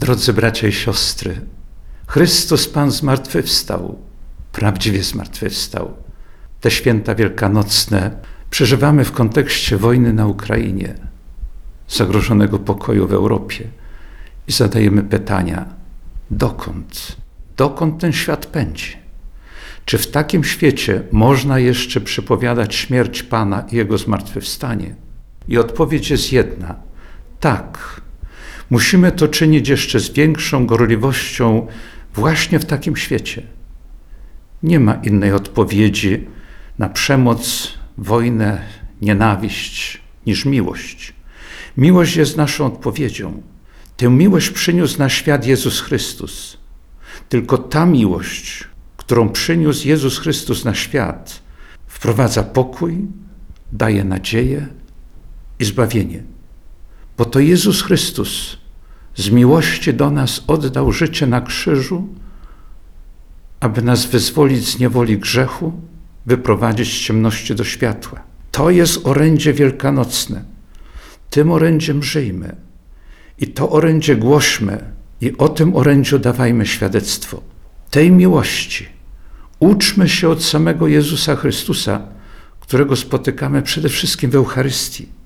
Drodzy bracia i siostry, Chrystus Pan zmartwychwstał, prawdziwie zmartwychwstał. Te święta wielkanocne przeżywamy w kontekście wojny na Ukrainie, zagrożonego pokoju w Europie i zadajemy pytania, dokąd ten świat pędzi? Czy w takim świecie można jeszcze przypowiadać śmierć Pana i Jego zmartwychwstanie? I odpowiedź jest jedna, tak. Musimy to czynić jeszcze z większą gorliwością właśnie w takim świecie. Nie ma innej odpowiedzi na przemoc, wojnę, nienawiść niż miłość. Miłość jest naszą odpowiedzią. Tę miłość przyniósł na świat Jezus Chrystus. Tylko ta miłość, którą przyniósł Jezus Chrystus na świat, wprowadza pokój, daje nadzieję i zbawienie. Bo to Jezus Chrystus z miłości do nas oddał życie na krzyżu, aby nas wyzwolić z niewoli grzechu, wyprowadzić z ciemności do światła. To jest orędzie wielkanocne. Tym orędziem żyjmy i to orędzie głośmy i o tym orędziu dawajmy świadectwo. Tej miłości uczmy się od samego Jezusa Chrystusa, którego spotykamy przede wszystkim w Eucharystii.